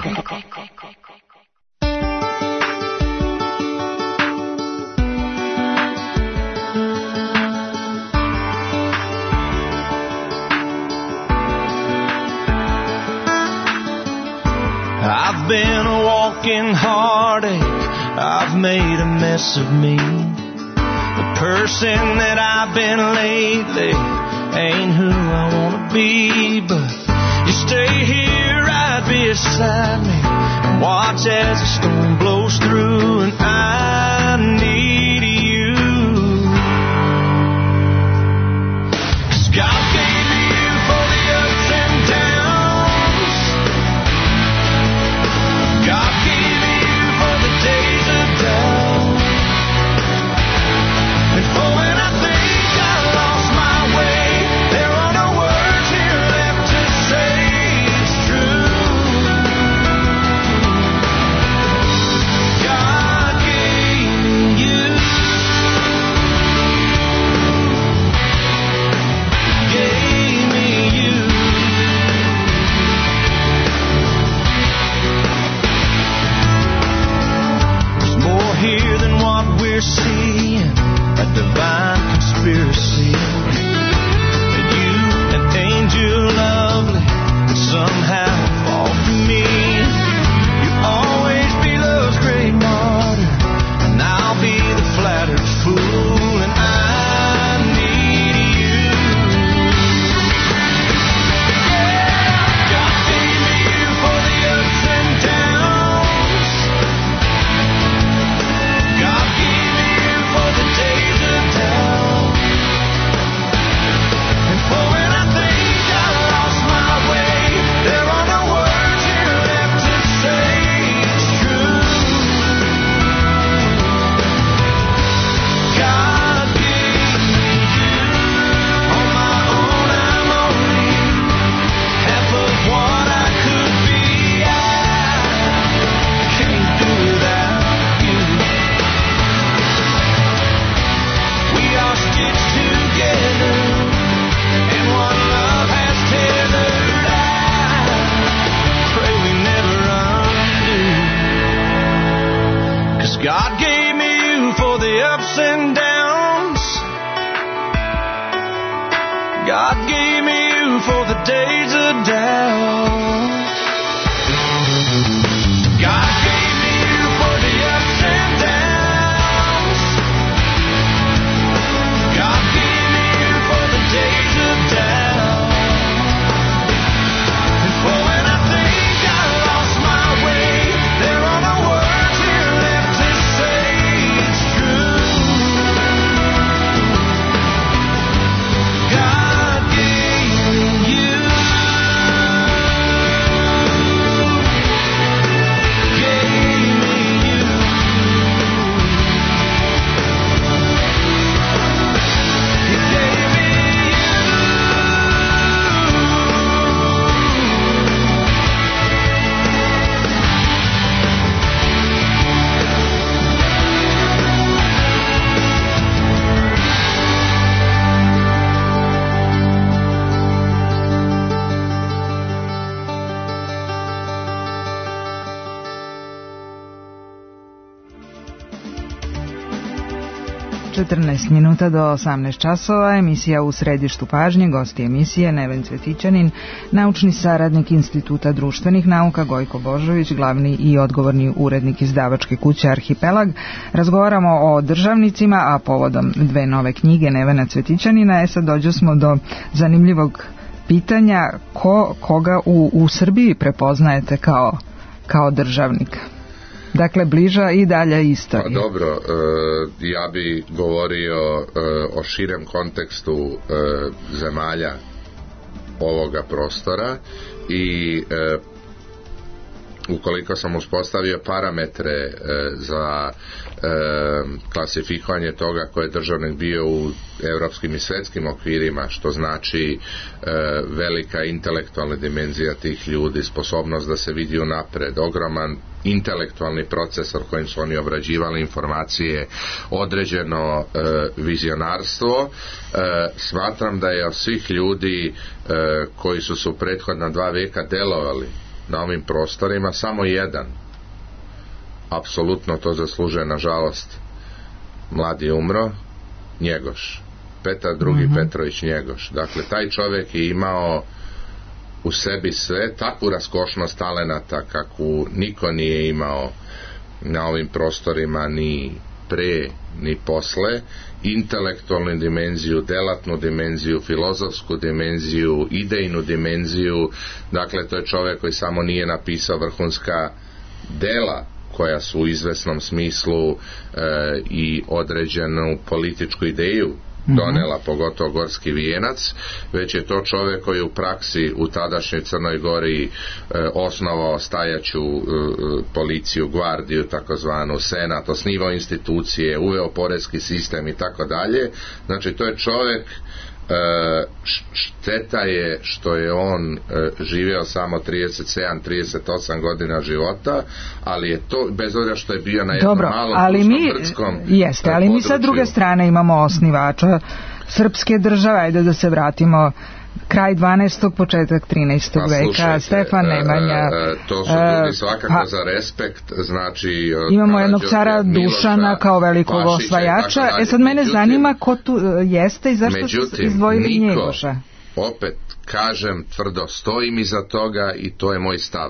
I've been a walking heartache. I've made a mess of me. The person that I've been lately ain't who I wanna be. But you stay here right beside me and watch as the storm blows through. And I need you, 'cause God gave you for the ups and downs. God gave you for the days of doubt. And for when I think I lost my way, there are no words here left to say it's true. God gave for the days of doubt. God gave me you for the ups and downs. God gave me you for the days of doubt. And for when I think I lost my way, there are no words here left to say it's true. God gave me you. Gave me you. He gave me U 14 minuta do 18 časova, emisija U središtu pažnje, gosti emisije Neven Cvetićanin, naučni saradnik Instituta društvenih nauka, Gojko Božović, glavni i odgovorni urednik izdavačke kuće Arhipelag. Razgovaramo o državnicima, a povodom dve nove knjige Nevena Cvetićanina, sad dođu smo do zanimljivog pitanja koga u Srbiji prepoznajete kao državnika. Dakle, bliža i dalja istorija. Pa dobro, ja bi govorio o širem kontekstu zemalja ovoga prostora i ukoliko sam uspostavio parametre za klasifikovanje toga ko je državnik bio u evropskim i svetskim okvirima, što znači velika intelektualna dimenzija tih ljudi, sposobnost da se vidi unapred, ogroman intelektualni procesor kojim su oni obrađivali informacije, određeno vizionarstvo, smatram da je od svih ljudi koji su se u prethodna 2 veka delovali na ovim prostorima samo jedan apsolutno to zaslužuje, nažalost mlad je umro, Njegoš, Petar II. Petrović Njegoš. Dakle, taj čovjek je imao u sebi sve, takvu raskošnost talenata kakvu niko nije imao na ovim prostorima ni pre ni posle, intelektualnu dimenziju, delatnu dimenziju, filozofsku dimenziju, idejnu dimenziju. Dakle, to je čovjek koji samo nije napisao vrhunska dela koja su u izvesnom smislu i određenu političku ideju donela, pogotovo Gorski vijenac, već je to čovjek koji u praksi u tadašnjoj Crnoj Gori osnovao stajaću policiju, gvardiju, takozvanu senat, osnivao institucije, uveo poreski sistem i tako dalje. Znači, to je čovjek, šteta je što je on živio samo 37-38 godina života, ali je to, bez obzira što je bio na jednom malom brdskom jeste, ali mi sa druge strane imamo osnivača srpske države, ajde da se vratimo kraj 12. početak 13. veka, Stefan Nemanja. To su ljudi svakako za respekt, znači imamo jednog cara Dušana kao velikog osvajača. Sad mene zanima ko tu jeste i zašto su izdvojili Njegoša. Opet kažem tvrdo, stojim iza toga i to je moj stav.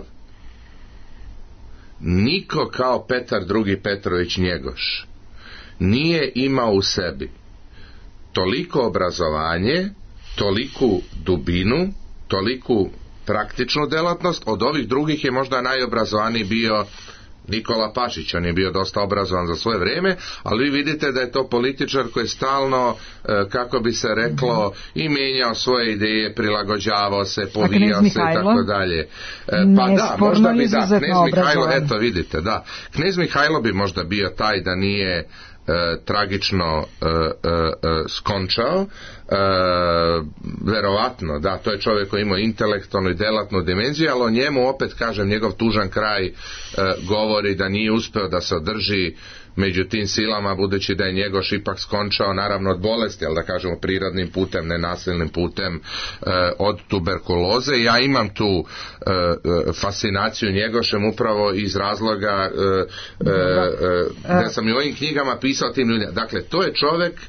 Niko kao Petar II. Petrović Njegoš nije imao u sebi toliko obrazovanje, toliku dubinu, toliku praktičnu delatnost. Od ovih drugih je možda najobrazovaniji bio Nikola Pašić, on je bio dosta obrazovan za svoje vrijeme, ali vi vidite da je to političar koji je stalno, kako bi se reklo, i menjao svoje ideje, prilagođavao se, povijao se i tako dalje. Pa da, možda bi da, Knez Mihajlo, eto vidite, da, Knez Mihajlo bi možda bio taj da nije tragično skončao, verovatno, da, to je čovjek koji ima intelektualnu i delatnu dimenziju, ali o njemu opet kažem, njegov tužan kraj govori da nije uspeo da se održi među tim silama, budući da je Njegoš ipak skončao, naravno od bolesti, ali da kažemo prirodnim putem, nenasilnim putem, od tuberkuloze. Ja imam tu fascinaciju Njegošem upravo iz razloga da sam i u ovim knjigama pisao tim ljudima. Dakle, to je čovjek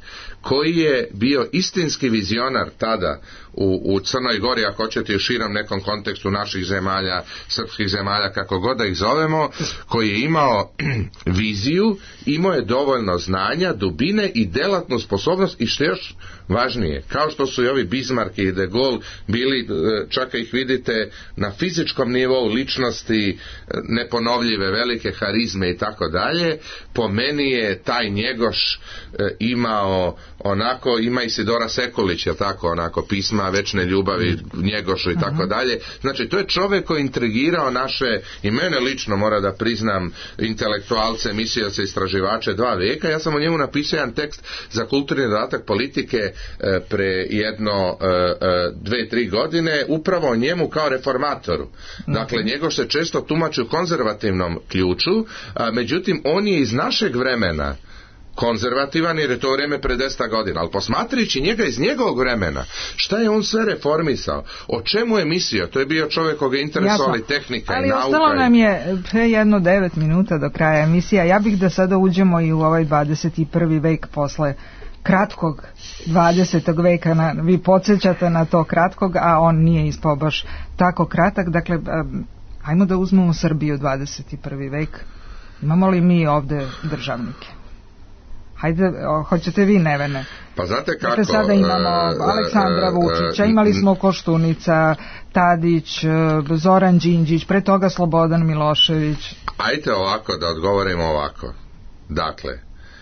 koji je bio istinski vizionar tada u Crnoj Gori, ako hoćete u širom nekom kontekstu naših zemalja, srpskih zemalja, kako god da ih zovemo, koji je imao viziju, imao je dovoljno znanja, dubine i delatnu sposobnost i što još važnije, kao što su i ovi Bismarck i De Gaulle bili, čak ih vidite na fizičkom nivou ličnosti neponovljive, velike harizme i tako dalje, po meni je taj Njegoš imao onako, ima Isidora Sekulić, je tako, onako pisma večne ljubavi Njegošu i tako dalje. Znači, to je čovjek koji intrigirao naše, i mene lično, mora da priznam, intelektualce, mislioce, istraživače 2 vijeka. Ja sam o njemu napisao jedan tekst za kulturni dodatak politike pre jedno 2-3 godine, upravo o njemu kao reformatoru. Dakle, Njegoš se često tumači u konzervativnom ključu, međutim, on je iz našeg vremena konzervativan jer je to vrijeme pre 10 godina, ali posmatrajući njega iz njegovog vremena, šta je on sve reformisao, o čemu je mislio, to je bio čovjek koga interesovali tehnika i nauka. Ali ostalo nam je pre jedno 9 minuta do kraja emisija. Ja bih da sada uđemo i u ovaj 21. vek posle kratkog 20. veka, vi podsjećate na to kratkog, a on nije ispao baš tako kratak. Dakle, ajmo da uzmemo Srbiju 21. vek. Imamo li mi ovde državnike? Hajde, hoćete vi, Nevene? Pa znate kako... Dakle, sada imamo Aleksandra Vučića, imali smo Koštunica, Tadić, Zoran Đinđić, pre toga Slobodan Milošević. Ajde ovako, da odgovorimo ovako. Dakle,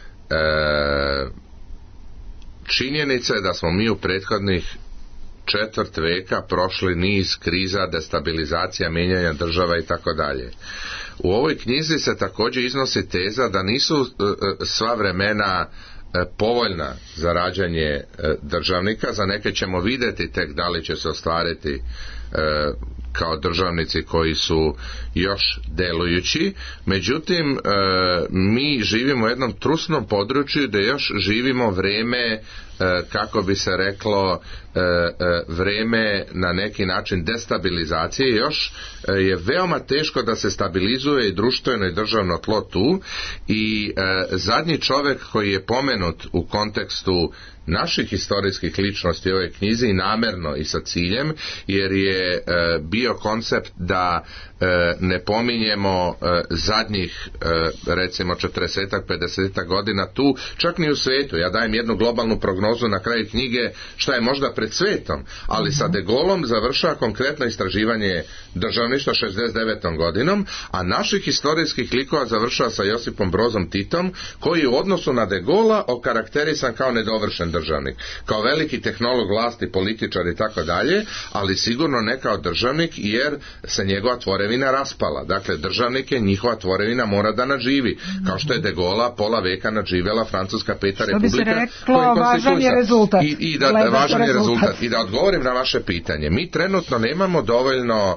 činjenica je da smo mi u prethodnih 4 veka prošli niz kriza, destabilizacija, mijenjanja država i tako dalje. U ovoj knjizi se također iznosi teza da nisu sva vremena povoljna za rađanje državnika, za neke ćemo vidjeti tek da li će se ostvariti kao državnici koji su još delujući. Međutim, mi živimo u jednom trusnom području gdje još živimo vrijeme, kako bi se reklo, vrijeme na neki način destabilizacije. Još je veoma teško da se stabilizuje i društveno i državno tlo tu, i zadnji čovjek koji je pomenut u kontekstu naših historijskih ličnosti u ovoj knjizi, i namjerno i sa ciljem, jer je bio koncept da ne pominjemo zadnjih recimo 40-50 godina tu, čak ni u svijetu. Ja dajem jednu globalnu prognozu na kraju knjige šta je možda pred svijetom, ali sa De Gaulleom završava konkretno istraživanje državništva 69. godinom, a naših historijskih likova završava sa Josipom Brozom Titom, koji je u odnosu na De Gaulea okarakterisan kao nedovršen državnik, kao veliki tehnolog vlasti, političar i tako dalje, ali sigurno ne kao državnik, jer se njegova tvorevina raspala. Dakle, državnik je, njihova tvorevina mora da nadživi, kao što je De Gaullea pola veka nadživjela Francuska Peta republika. Što bi se reklo, važan je rezultat. Važan je rezultat. I da odgovorim na vaše pitanje, mi trenutno nemamo dovoljno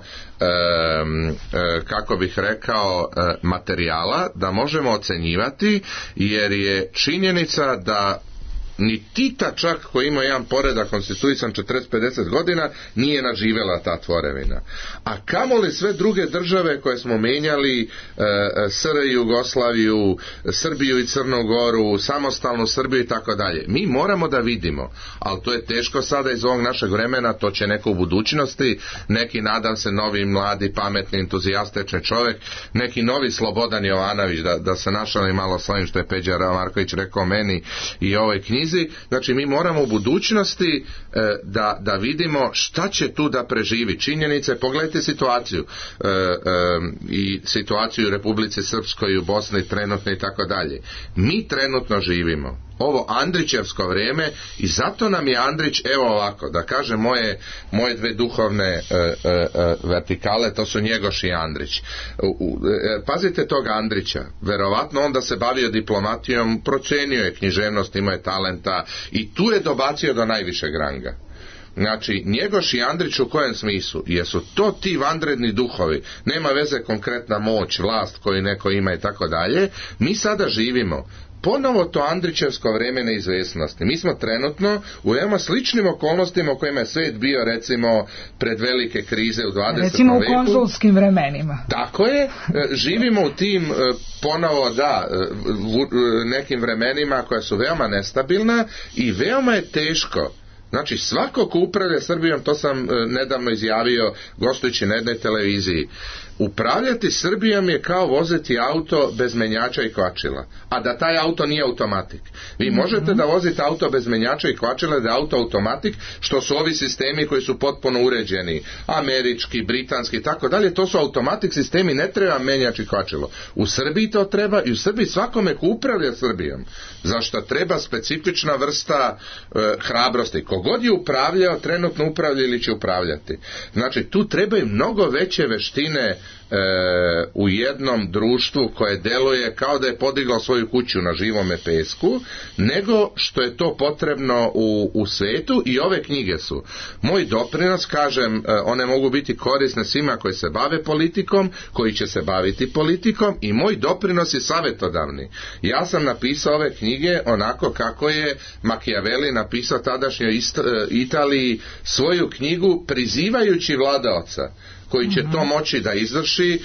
kako bih rekao materijala da možemo ocenjivati, jer je činjenica da ni Tita čak, koji ima jedan poredak konstituisan 40-50 godina, nije naživjela ta tvorevina. A kamoli sve druge države koje smo menjali, SR Jugoslaviju, Srbiju i Crnu Goru, samostalnu Srbiju i tako dalje. Mi moramo da vidimo, ali to je teško sada iz ovog našeg vremena, to će neko u budućnosti, neki, nadam se, novi, mladi, pametni, entuzijastični čovjek, neki novi Slobodan Jovanović, da se našali malo s ovim što je Peđa Marković rekao meni i ovoj knjizi. Znači, mi moramo u budućnosti da vidimo šta će tu da preživi. Činjenice, pogledajte situaciju i situaciju u Republici Srpskoj i u Bosni trenutno i tako dalje. Mi trenutno živimo ovo Andrićevsko vrijeme, i zato nam je Andrić, evo ovako, da kažem moje dve duhovne vertikale, to su Njegoš i Andrić. Pazite toga Andrića, verovatno onda se bavio diplomatijom, procenio je književnost, imao je talenta i tu je dobacio do najvišeg ranga. Znači, Njegoš i Andrić u kojem smislu? Jesu to ti vanredni duhovi? Nema veze konkretna moć, vlast koju neko ima i tako dalje. Mi sada živimo ponovo to Andrićevsko vrijeme neizvjesnosti. Mi smo trenutno u veoma sličnim okolnostima u kojima je svijet bio, recimo, pred velike krize u 20. Recimo veku. u konzulskim vremenima. Tako je, živimo u tim ponovo, nekim vremenima koja su veoma nestabilna i veoma je teško. Znači, svako ko upravlja Srbijom, to sam nedavno izjavio gostujući na jednoj televiziji, upravljati Srbijom je kao voziti auto bez menjača i kvačila, a da taj auto nije automatik. Vi možete da vozite auto bez menjača i kvačila, da je auto automatik, što su ovi sistemi koji su potpuno uređeni, američki, britanski i tako dalje, to su automatik sistemi, ne treba menjač i kvačilo. U Srbiji to treba i u Srbiji svakome ko upravlja Srbijom, zašto treba specifična vrsta hrabrosti. Kogod je upravljao, trenutno upravlja ili će upravljati. Znači, tu trebaju mnogo veće veštine u jednom društvu koje deluje kao da je podiglo svoju kuću na živome pesku, nego što je to potrebno u svetu. I ove knjige su moj doprinos, kažem, one mogu biti korisne svima koji se bave politikom, koji će se baviti politikom, i moj doprinos je savjetodavni. Ja sam napisao ove knjige onako kako je Machiavelli napisao tadašnjoj Italiji svoju knjigu prizivajući vladaoca koji će to moći da izvrši,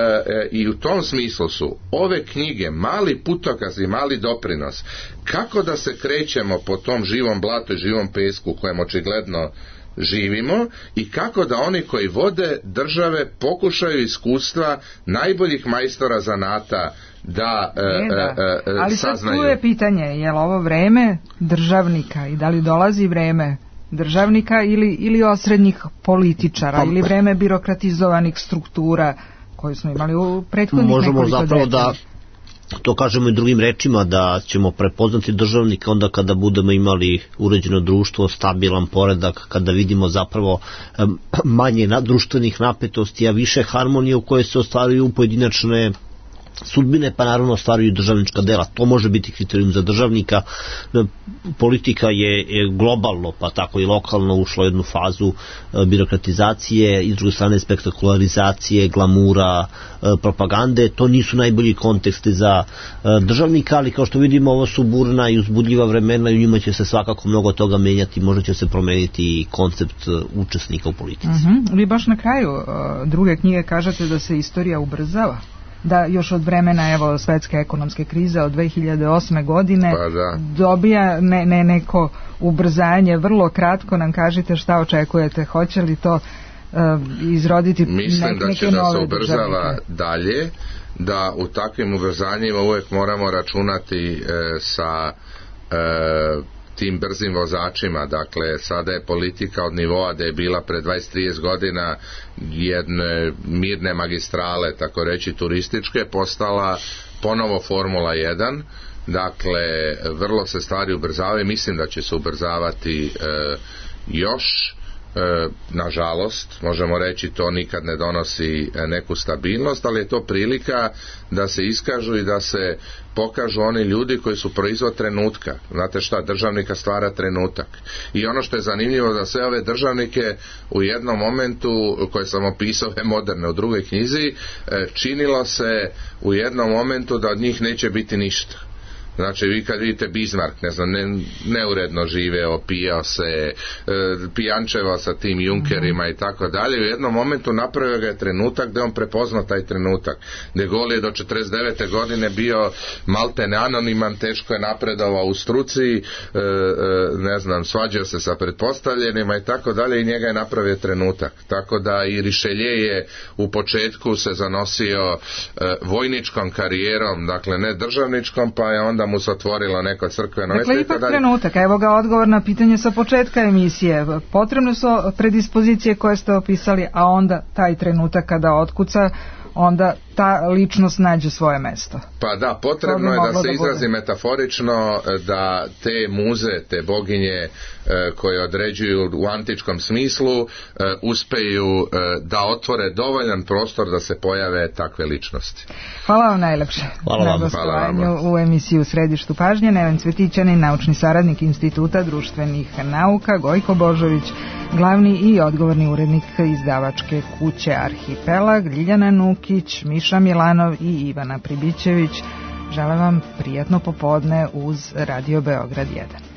i u tom smislu su ove knjige mali putokaz i mali doprinos kako da se krećemo po tom živom blatu i živom pesku u kojem očigledno živimo, i kako da oni koji vode države pokušaju iskustva najboljih majstora zanata da ali saznaju. sad tu je pitanje, je li ovo vreme državnika i da li dolazi vreme državnika ili osrednjih političara, ili vreme birokratizovanih struktura koje smo imali u prethodnih nekoliko decenija? Možemo zapravo da to kažemo i drugim rečima, da ćemo prepoznati državnika onda kada budemo imali uređeno društvo, stabilan poredak, kada vidimo zapravo manje društvenih napetosti, a više harmonije u kojoj se ostvaruju pojedinačne sudbine, pa naravno ostvaruju državnička dela. To može biti kriterijum za državnika. Politika je globalno, pa tako i lokalno, ušla u jednu fazu birokratizacije i s druge strane spektakularizacije, glamura, propagande. To nisu najbolji konteksti za državnika, ali kao što vidimo, ovo su burna i uzbudljiva vremena i u njima će se svakako mnogo toga menjati, možda će se promeniti i koncept učesnika u politici. Vi baš na kraju druge knjige kažete da se istorija ubrzava, da još od vremena svetske ekonomske krize od 2008. godine dobija neko ubrzanje. Vrlo kratko nam kažite šta očekujete, hoće li to izroditi neke nove države? Mislim da će da se ubrzava dalje, da u takvim ubrzanjima uvijek moramo računati sa tim brzim vozačima. Dakle, sada je politika od nivoa da je bila pre 20-30 godina jedne mirne magistrale, tako reći turističke, postala ponovo Formula 1. Dakle, vrlo se stvari ubrzavaju, mislim da će se ubrzavati još. Nažalost, možemo reći, to nikad ne donosi neku stabilnost, ali je to prilika da se iskažu i da se pokažu oni ljudi koji su proizvod trenutka. Znate šta, državnika stvara trenutak. I ono što je zanimljivo, da sve ove državnike u jednom momentu, koje sam opisao moderne u drugoj knjizi, činilo se u jednom momentu da od njih neće biti ništa. Znači, vi kad vidite Bismarck, ne znam, neuredno živeo, pijao se, pijančevao sa tim Junkerima i tako dalje, u jednom momentu napravio ga je trenutak da on prepoznao taj trenutak. De Gaulle je do 49. godine bio maltene anoniman, teško je napredovao u struci, ne znam, svađao se sa pretpostavljenima i tako dalje, i njega je napravio trenutak. Tako da i Richelieu je u početku se zanosio vojničkom karijerom, dakle ne državničkom, pa je onda mu se otvorilo neko crkveno. Dakle, ipak trenutak. Evo ga odgovor na pitanje sa početka emisije. Potrebne su predispozicije koje ste opisali, a onda taj trenutak kada otkuca, onda ta ličnost nađe svoje mesto. Pa da, potrebno je da se izrazi metaforično, da te muze, te boginje koje određuju u antičkom smislu uspeju da otvore dovoljan prostor da se pojave takve ličnosti. Hvala vam najlepše. Hvala vam. Na gostovanju u emisiji U središtu pažnje. Neven Cvetićanin, naučni saradnik Instituta društvenih nauka, Gojko Božović, glavni i odgovorni urednik izdavačke kuće Arhipelag, Ljiljana Nukić, Miša Milanov i Ivana Pribićević. Želim vam prijatno popodne uz Radio Beograd 1.